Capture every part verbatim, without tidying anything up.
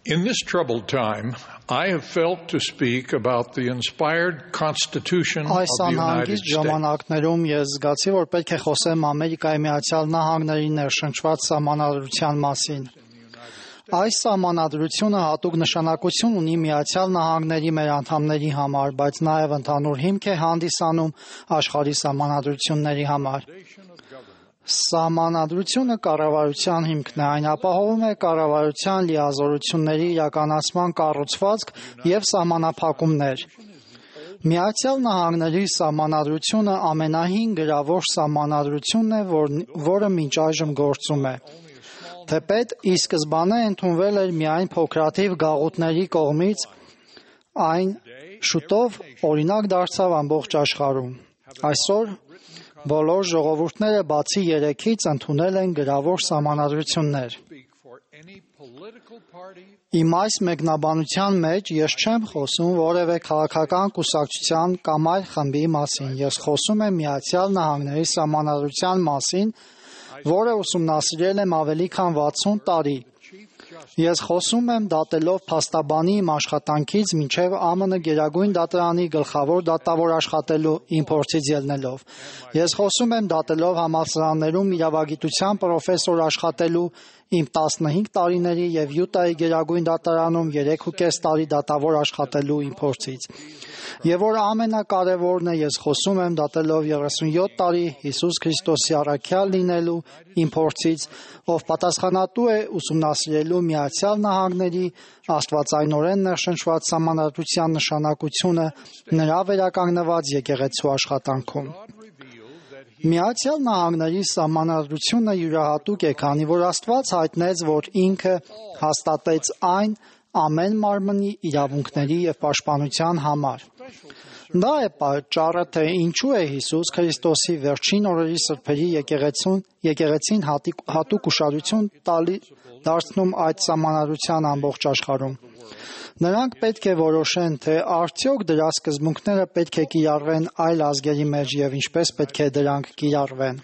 In this troubled time, I have felt to speak about the inspired Constitution of Այս the United անհանգիստ States. ժամանակներում ես զգացի, որ պետք է խոսեմ Ամերիկայի Միացյալ Նահանգների ներշնչված սահմանադրության մասին։ Այս սահմանադրությունը հատուկ նշանակություն ունի Միացյալ Նահանգների մեր անդամների համար, բայց նաև ընդհանուր հիմք է հանդիսանում աշխարհի սահմանադրությունների համար։ Սահմանադրությունը կառավարության հիմքն է, այն ապահովում է կառավարության լիազորությունների իրականացման կառուցվածք և սահմանափակումներ։ Միացյալ Նահանգների սահմանադրությունը ամենահին գրավոր սահմանադրությունն է, որ, որը մինչ այժմ գործում է։ Թեպետ ի սկզբանե ընդունվել էր միայն փոքրաթիվ գաղութների կողմից, այն շուտով օրինակ դարձավ ամբողջ աշխարհում։ Այսօր բոլոր ժողովուրդները բացի երեքից ընդունել են գրավոր սահմանադրություններ։ Իմ այս մեկնաբանության մեջ ես չեմ խոսում որևէ քաղաքական կուսակցության կամ այլ խմբի մասին, ես խոսում եմ Միացյալ Նահանգների սահմանադրության մասին, որը ուսումնասիրել եմ ավելի քան վաթսուն տարի։ Ես խոսում եմ դատելով փաստաբանի իմ աշխատանքից մինչև Α M N Գերագույն դատարանի գլխավոր դատավոր աշխատելու իմ փորձից ելնելով։ Ես խոսում եմ դատելով համալսարաններում իրավագիտության պրոֆեսոր աշխատելու իմ տասնհինգ տարիների և Յուտայի Գերագույն դատարանում երեք ու կես տարի դատավոր աշխատելու իմ փորձից։ Եվ որ ամենակարևորն է, ես խոսում եմ դատելով երեսունյոթ տարի Հիսուս Քրիստոսի առաքյալ լինելու իմ փորձից, ով պատասխանատու է ուսումնասիրելու Միացյալ Նահանգների աստվածայնորեն ներշնչված սահմանադրության նշանակությունը նրա վերականգնված եկեղեցու աշխատանքում։ Միացյալ Նահանգների սահմանադրությունը յուրահատուկ է, քանի որ Աստված հայտնեց, որ ինքը հաստատեց այն ամեն մարմնի իրավունքների և պաշտպանության համար։ Դա է պատճառը, թե ինչու է Հիսուս Քրիստոսի վերջին օրերի սրբերի եկեղեցուն, եկեղեցին հատուկ ուշադրություն տալի դարձնում այդ սահմանադրության ամբողջ աշխարհում։ Նրանք պետք է որոշեն, թե արդյոք դրա սկզբունքները պետք է կիրառվեն այլ ազգերի մեջ և ինչպես պետք է դրանք կիրառվեն։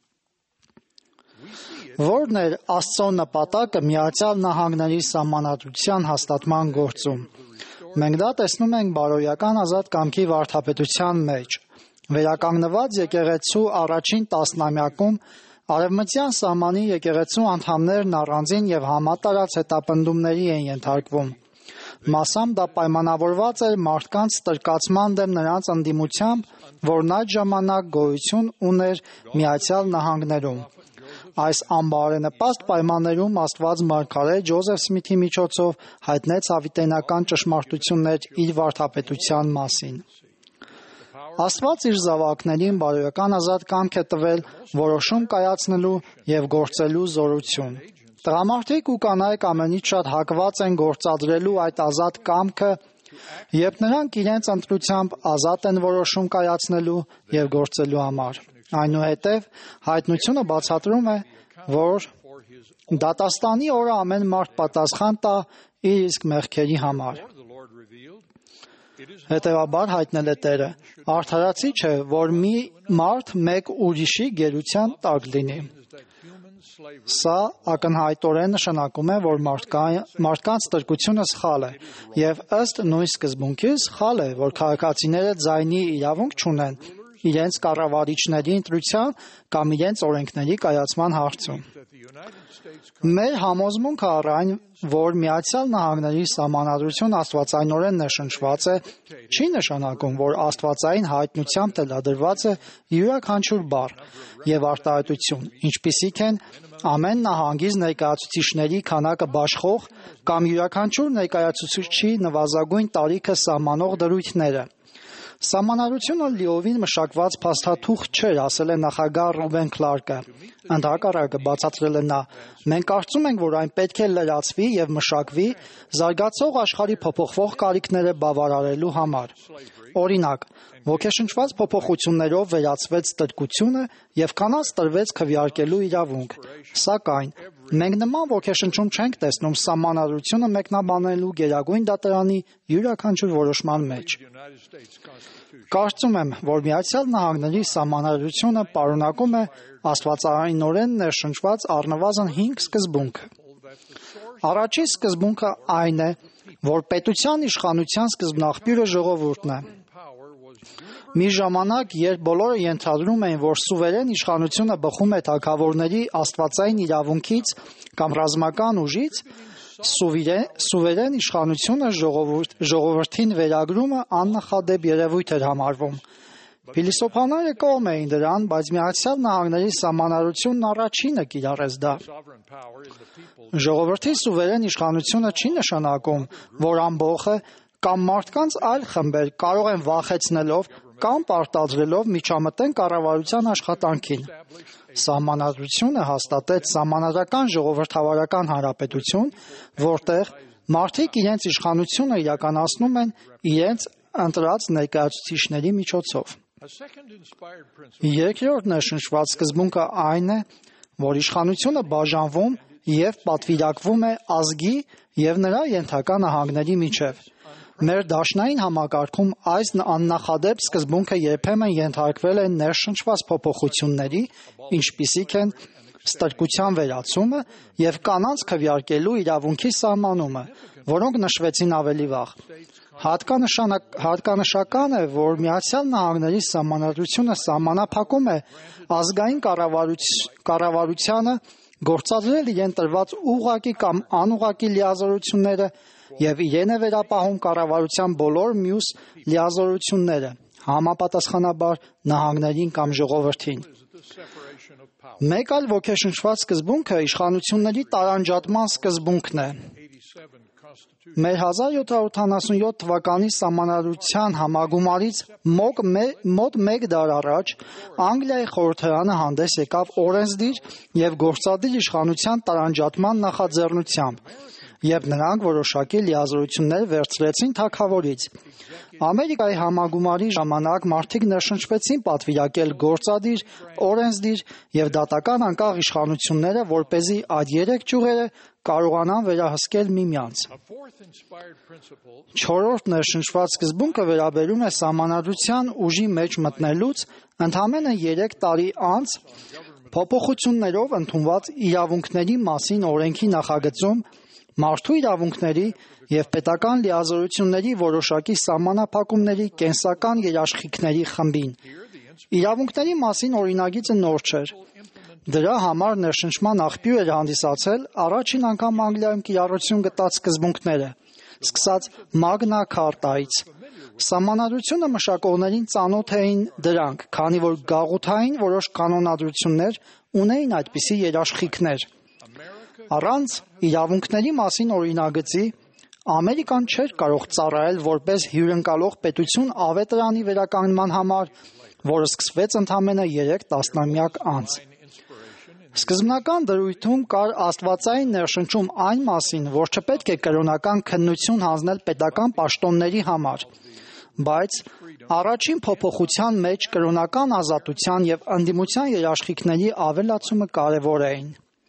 Որն էր Աստծո նպատակը Միացյալ Նահանգների սահմանադրության հաստատման գործում։ Մենք դա տեսնում ենք բարոյական ազատ կամքի վարդապետության մեջ։ Վերականգնված եկեղեցու առաջին տասնամյակում արևմտյան սահմանի եկեղեցու անդամներն առանձին և համատարած հետապնդումների են ենթարկվում։ Մասամբ դա պայմանավորված էր մարդկանց ստրկացման դեմ նրանց ընդդիմությամբ, որն այդ ժամանակ գոյություն ուներ Միացյալ Նահանգներում։ Այս անբարենպաստ պայմաններում Աստված մարգարե Ջոզեֆ Սմիթի միջոցով հայտնեց հավիտենական ճշմարտություններ իր վարդապետության մասին։ Աստված իր զավակներին բարոյական ազատ կամք է տվել որոշում կայացնելու և գործելու զորություն։ Տղամարդիկ ու կանայք ամենից շատ հակված են գործադրելու այդ ազատ կամքը, երբ նրանք իրենց ընտրությամբ ազատ են որոշում կայացնելու և գործելու համար։ Այնուհետև հայտնությունը բացատրում է, որ դատաստանի օրը ամեն մարդ պատասխան տա իր իսկ մեղքերի համար։ Հետևաբար հայտնել է Տերը, արդարացի չէ, որ մի մարդ մեկ ուրիշի գերության տակ լինի։ Սա ակնհայտորեն նշանակում է, որ մարդկանց ստրկությունը սխալ է, և ըստ նույն սկզբունքի սխալ է, որ քաղաքացիները ձայնի իրավունք չունեն իրենց կառավարիչների ընտրության կամ իրենց օրենքների կայացման հարցում։ Մեր համոզմունքը առ այն, որ Միացյալ Նահանգների սահմանադրությունը աստվածայնորեն ներշնչված է, չի նշանակում, որ աստվածային հայտնությամբ թելադրված է յուրաքանչյուր բառ և արտահայտություն, ինչպիսիք են ամեն նահանգից ներկայացուցիչների քանակը բաշխող կամ յուրաքանչյուր ներկայացուցիչի նվազագույն տարիքը սահմանող դրույթները։ Սահմանադրությունը լիովին մշակված փաստաթուղթ չէր, ասել է նախագահ Ռուբեն Քլարկը։ Ընդհակառակը, բացատրել է նա, մենք կարծում ենք, որ այն պետք է լրացվի և մշակվի զարգացող աշխարհի փոփոխվող կարիքները բավարարելու համար։ Օրինակ, ոգեշնչված փոփոխություններով վերացվեց ստրկությունը և կանանց տրվեց քվեարկելու իրավունք։ Սակայն մենք նման ոգեշնչում չենք տեսնում սահմանադրությունը մեկնաբանելու Գերագույն դատարանի յուրաքանչյուր որոշման մեջ։ Կարծում եմ, որ Միացյալ Նահանգների սահմանադրությունը պարունակում է աստվածայնորեն ներշնչված առնվազն հինգ սկզբունք։ Առաջին սկզբունքը այն է, որ պետության իշխանության սկզբնաղբյուրը ժողովուրդն է։ Մի ժամանակ, երբ բոլորը ենթադրում էին, որ սուվերեն իշխանությունը բխում է թագավորների աստվածային իրավունքից կամ ռազմական ուժից, սուվերեն իշխանությունը ժողովուրդ, ժողովրդին վերագրումը աննախադեպ երևույթ էր համարվում։ Փիլիսոփաները կողմ էին դրան, բայց Միացյալ Նահանգների սահմանադրությունն առաջինը կիրառեց դա։ Ժողովրդի սուվերեն իշխանությունը չի նշանակում, որ ամբողջը կամ մարդկանց այլ խմբեր կարող են վախեցնելով կամ պարտադրելով միջամտեն կառավարության աշխատանքին։ Սահմանադրությունը հաստատեց սահմանադրական ժողովրդավարական հանրապետություն, որտեղ մարդիկ իրենց իշխանությունը իրականացնում են իրենց ընտրած ներկայացուցիչների միջոցով։ Երկրորդ ներշնչված սկզբունքը այն է, որ իշխանությունը բաժանվում և պատվիրակվում է ազգի և նրա ենթակա նահանգների միջև։ Մեր դաշնային համակարգում այս աննախադեպ սկզբունքը երբեմն ենթարկվել է ներշնչված փոփոխությունների, ինչպիսիք են ստրկության վերացումը և կանանց քվեարկելու իրավունքի սահմանումը, որոնք նշվեցին ավելի վաղ։ Հատկանշական է, որ Միացյալ Նահանգների սահմանադրությունը սահմանափակում է ազգային կառավարությանը գործադրել իրեն տրված ուղղակի կամ անուղղակի լիազորությունները և իրեն է վերապահում կառավարության բոլոր մյուս լիազորությունները, համապատասխանաբար նահանգներին կամ ժողովրդին։ Մեկ այլ ոգեշնչված սկզբունքը իշխանությունների տարանջատման սկզբունքն է։ Մեր հազար յոթ հարյուր ութանասունյոթ թվականի սահմանադրության համագումարից մոտ մեկ դար առաջ Անգլիայի խորհրդարանը հանդես եկավ օրենսդիր և գործադիր իշխանության տարանջատման նախաձեռնությամբ, և նրանք որոշակի լիազորություններ վերցրեցին թագավորից։ Ամերիկայի համագումարի ժամանակ մարդիկ ներշնչվեցին պատվիրակել գործադիր, օրենսդիր և դատական անկախ իշխանությունները, որպեսզի այդ երեք ճյուղերը կարողանան վերահսկել միմյանց։ Չորրորդ ներշնչված սկզբունքը վերաբերում է սահմանադրության ուժի մեջ մտնելուց ընդամենը երեք տարի անց փոփոխություններով ընդունված իրավունքների մասին օրենքի նախագծում մարդու իրավունքների և պետական լիազորությունների որոշակի սահմանափակումների կենսական երաշխիքների խմբին։ Իրավունքների մասին օրինագիծը նոր չէր։ Դրա համար ներշնչման աղբյուր էր հանդիսացել առաջին անգամ Անգլիայում կիրառություն գտած սկզբունքները, սկսած Մագնա Քարտայից։ Սահմանադրությունը մշակողներին ծանոթ էին դրանք, քանի որ գաղութային որոշ կանոնադրություններ ունեին այդպիսի երաշխիքներ։ Առանց իրավունքների մասին օրինագծի Ամերիկան չէր կարող ծառայել որպես հյուրընկալող պետություն ավետարանի վերականգնման համար, որը սկսվեց ընդամենը երեք տասնամյակ անց։ Սկզբնական դրույթում կար աստվածային ներշնչում այն մասին, որ չպետք է կրոնական քննություն հանձնել պետական պաշտոնների համար, բայց առաջին փոփոխության մեջ կրոնական ազատության և ընդդիմության երաշխիքների ավելացումը կարևոր էին։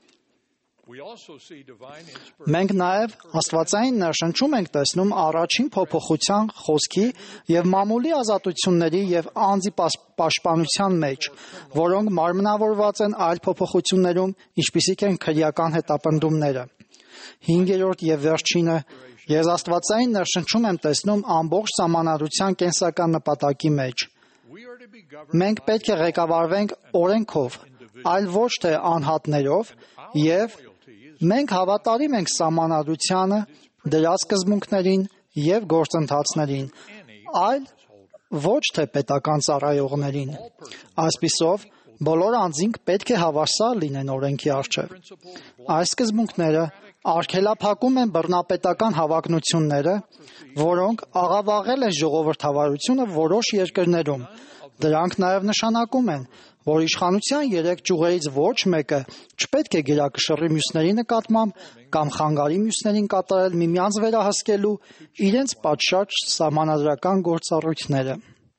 Մենք նաև աստվածային ներշնչում ենք տեսնում առաջին փոփոխության խոսքի և մամուլի ազատությունների և անձի պաշտպանության մեջ, որոնք մարմնավորված են այլ փոփոխություններում, ինչպիսիք են քրեական հետապնդումները։ Հինգերորդ և վերջինը, ես աստվածային ներշնչում եմ տեսնում ամբողջ սահմանադրության կենսական նպատակի մեջ։ Մենք պետք է ղեկավարվենք օրենքով, այլ ոչ թե անհատներով, և մենք հավատարիմ ենք սահմանադրությանը, դրա սկզբունքներին և գործընթացներին, այլ ոչ թե պետական ծառայողներին։ Այսպիսով, բոլոր անձինք պետք է հավասար լինեն օրենքի առջև։ Այս սկզբունքները արգելափակում են բռնապետական հավակնությունները, որոնք աղավաղել են ժողովրդավարությունը որոշ երկրներում։ Դրանք նաև նշանակում են, որ իշխանության երեք ճյուղերից ոչ մեկը չպետք է գերակշռի մյուսների նկատմամբ կամ խանգարի մյուսներին կատարել միմյանց վերահսկելու իրենց պատշաճ սահմանադրական գործառույթները։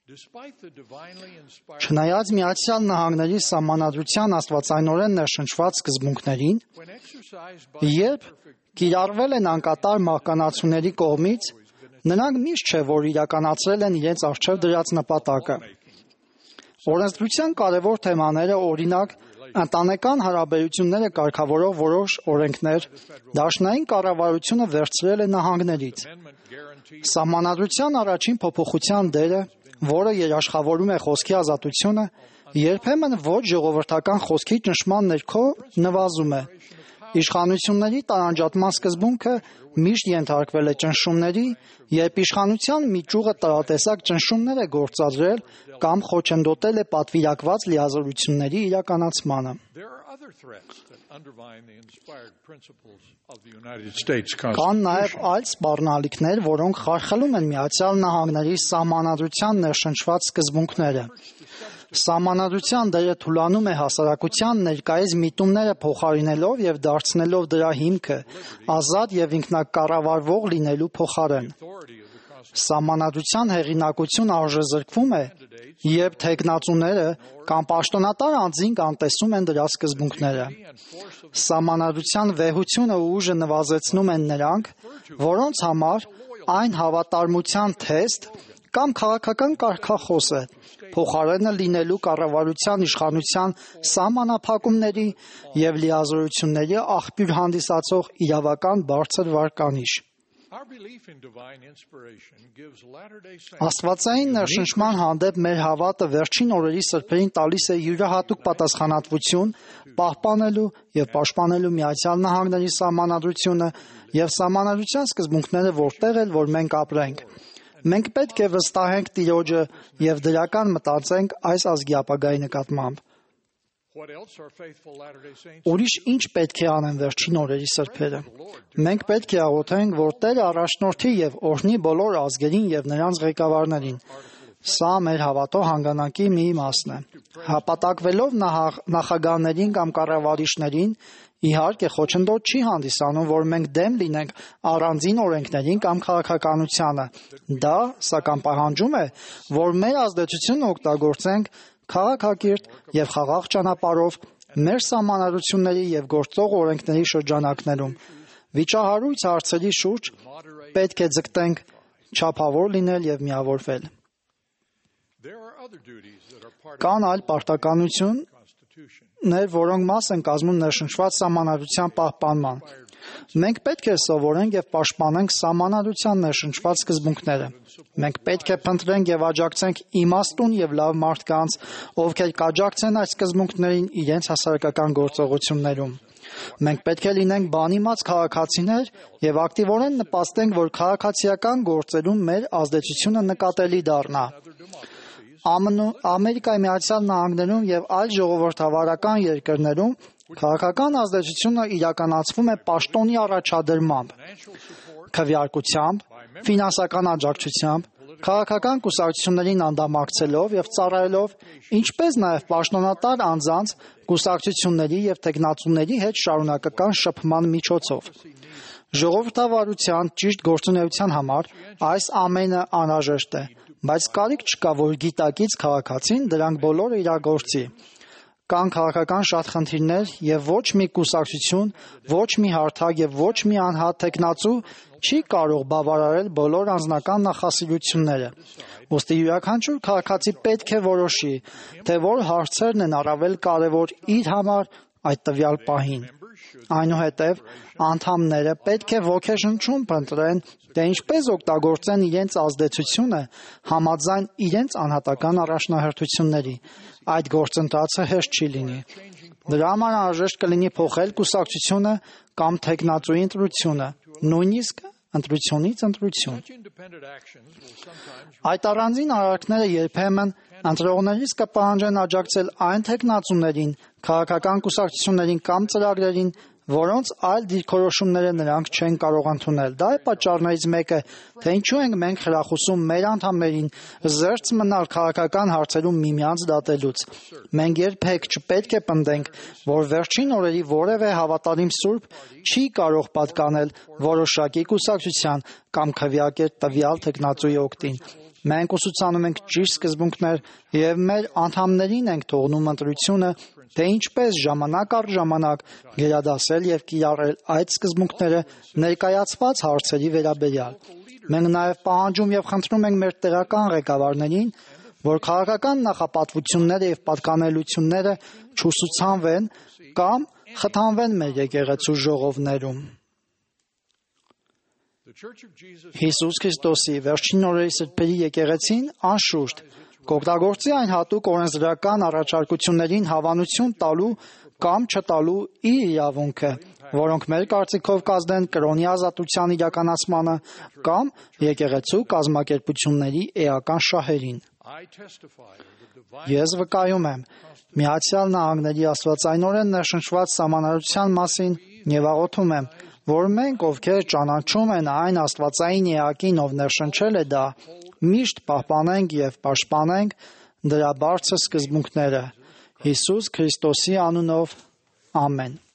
Չնայած Միացյալ Նահանգների սահմանադրության աստվածայնորեն ներշնչված սկզբունքներին, երբ կիրառվել են անկատար մահկանացուների կողմից, նրանք միշտ չէ, որ իրականացրել են իրենց առջև դրած նպատակը։ Օրենսդրության կարևոր թեմաները, օրինակ, Ընտանեկան հարաբերությունները կարգավորող որոշ օրենքներ դաշնային կառավարությունը վերցրել է նահանգներից։ Սահմանադրության առաջին փոփոխության դերը, որը երաշխավորում է խոսքի ազատությունը, երբեմն ոչ ժողովրդական խոսքի ճնշման ներքո նվազում է։ Իշխանությունների տարանջատման սկզբունքը միշտ ենթարկվել է ճնշումների, երբ իշխանության մի ճյուղը տարատեսակ ճնշումներ է գործադրել կամ խոչընդոտել է պատվիրակված լիազորությունների իրականացմանը։ Կան նաև այլ սպառնալիքներ, որոնք խարխլում են Միացյալ Նահանգների սահմանադրության ներշնչված սկզբունքները։ Սահմանադրության դերը թուլանում է հասարակության ներկայիս միտումները փոխարինելով եւ դարձնելով դրա հիմքը ազատ եւ ինքնակառավարվող լինելու փոխարեն։ Սահմանադրության հեղինակությունը արժեզրկվում է, երբ թեկնածուները կամ պաշտոնատար անձինք անտեսում են դրա սկզբունքները։ Սահմանադրության վեհությունը ու ուժը նվազեցնում են նրանք, որոնց համար այն հավատարմության թեստ կամ քաղաքական կարգախոս է, փոխարենը լինելու կառավարության իշխանության սահմանափակումների և լիազորությունների աղբյուր հանդիսացող իրավական բարձր վարկանիշ։ Աստվածային ներշնչման հանդեպ մեր հավատը վերջին օրերի սրբերին տալիս է յուրահատուկ պատասխանատվություն պահպանելու և պաշտպանելու Միացյալ Նահանգների սահմանադրությունը և սահմանադրության սկզբունքները որտեղ էլ որ մենք ապրենք։ Մենք պետք է վստահենք Տիրոջը և դրական մտածենք այս ազգի ապագայի նկատմամբ։ Ուրիշ ինչ պետք է անեն վերջին օրերի սրբերը։ Մենք պետք է աղոթենք, որ Տերը առաջնորդի և օրհնի բոլոր ազգերին և նրանց ղեկավարներին։ Սա մեր հավատո հանգանակի մի իմաստն է։ Հապատակվելով նախագահներին կամ կառավարիչներին, իհարկե խոչընդոտ չի հանդիսանում, որ մենք դեմ լինենք առանձին օրենքներին կամ քաղաքականությանը։ Դա, սակայն, պահանջում է, որ մեր ազդեցությունն օգտագործենք քաղաքակիրթ և խաղաղ ճանապարհով մեր սահմանադրությունների և գործող օրենքների շրջանակներում։ Վիճահարույց հարցերի շուրջ պետք է ձգտենք չափավոր լինել և միավորվել։ Կան այլ պարտականություններ, որոնք մաս են կազմում ներշնչված սահմանադրության պահպանման։ Մենք պետք է սովորենք և պաշտպանենք սահմանադրության ներշնչված սկզբունքները։ Մենք պետք է փնտրենք և աջակցենք իմաստուն և լավ մարդկանց, ովքեր կաջակցեն այս սկզբունքներին իրենց հասարակական գործողություններում։ Մենք պետք է լինենք բանիմաց քաղաքացիներ և ակտիվորեն նպաստենք, որ քաղաքացիական գործերում մեր ազդեցությունը նկատելի դառնա։ Ամերիկայի Միացյալ Նահանգներում և այլ ժողովրդավարական երկրներում քաղաքական ազդեցությունը իրականացվում է պաշտոնի առաջադրմամբ, քվեարկությամբ, ֆինանսական աջակցությամբ, քաղաքական կուսակցություններին անդամակցելով և ծառայելով, ինչպես նաև պաշտոնատար անձանց, կուսակցությունների և թեկնածուների հետ շարունակական շփման միջոցով։ Ժողովրդավարության ճիշտ գործունեության համար այս ամենը անհրաժեշտ է, բայց կարիք չկա, որ գիտակից քաղաքացին դրանք բոլորը իրագործի։ Կան քաղաքական շատ խնդիրներ և ոչ մի կուսակցություն, ոչ մի հարթակ և ոչ մի անհատ թեկնածու չի կարող բավարարել բոլոր անձնական նախասիրությունները։ Ուստի յուրաքանչյուր քաղաքացի պետք է որոշի, թե որ հարցերն են առավել կարևոր իր համար այդ տվյալ պահին։ Այնուհետև անդամները պետք է ոգեշնչում փնտրեն, թե ինչպես օգտագործեն իրենց ազդեցությունը համաձայն իրենց անհատական առաջնահերթությունների։ Այդ գործընթացը հեշտ չի լինի։ Դրա համար անհրաժեշտ կլինի փոխել կուսակցությունը կամ թեկնածուի ընտրությունը, նույնիսկ ընտրությունից ընտրություն։ Այդ առանձին արարքները երբեմն ընտրողներից կպահանջեն աջակցել այն թեկնածուներին, քաղաքական կուսակցություններին կամ ծրագրերին, որոնց այլ դիրքորոշումները նրանք չեն կարող ընդունել։ Դա է պատճառներից մեկը, թե ինչու ենք մենք խրախուսում մեր անդամներին զերծ մնալ քաղաքական հարցերում միմյանց դատելուց։ Մենք երբեք չպետք է պնդենք, որ վերջին օրերի որևէ հավատարիմ սուրբ չի կարող պատկանել որոշակի կուսակցության կամ քվեարկել տվյալ թեկնածուի օգտին։ Մենք ուսուցանում ենք ճիշտ սկզբունքներ և մեր անդամներին ենք թողնում ընտրությունը, թե ինչպես ժամանակ առ ժամանակ գերադասել և կիրառել այդ սկզբունքները ներկայացված հարցերի վերաբերյալ։ Մենք նաև պահանջում և խնդրում ենք մեր տեղական ղեկավարներին, որ քաղաքական նախապատվությունները եւ պատկանելությունները չուսուցանվեն կամ խթանվեն մեր եկեղեցու ժողովներում։ Հիսուս Քրիստոսի վերջին օրերի սրբերի եկեղեցին անշուշտ կօգտագործի այն հատուկ օրենսդրական առաջարկություններին հավանություն տալու կամ չտալու իր իրավունքը, որոնք մեր կարծիքով կազդեն կրոնի ազատության իրականացմանը կամ եկեղեցու կազմակերպությունների էական շահերին։ Ես վկայում եմ Միացյալ Նահանգների աստվածայնորեն ներշնչված սահմանադրության մասին եւ աղոթում եմ, որ մենք, ովքեր ճանաչում են այն աստվածային էակին, ով ներշնչել է դա, միշտ պահպանենք եւ պաշտպանենք դրա բարձր սկզբունքները։ Հիսուս Քրիստոսի անունով, ամեն։